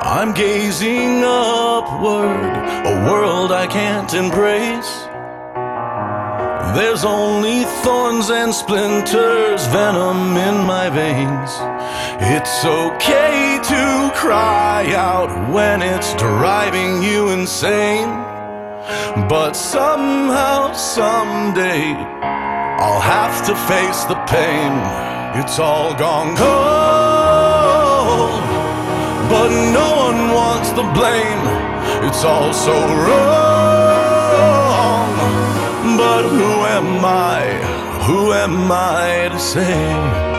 I'm gazing upward, a world I can't embrace. There's only thorns and splinters, venom in my veins. It's okay to cry out when it's driving you insane. But somehow, someday, I'll have to face the pain. It's all gone cold, but no one wants the blame. It's all so wrong, but who am I? Who am I to say?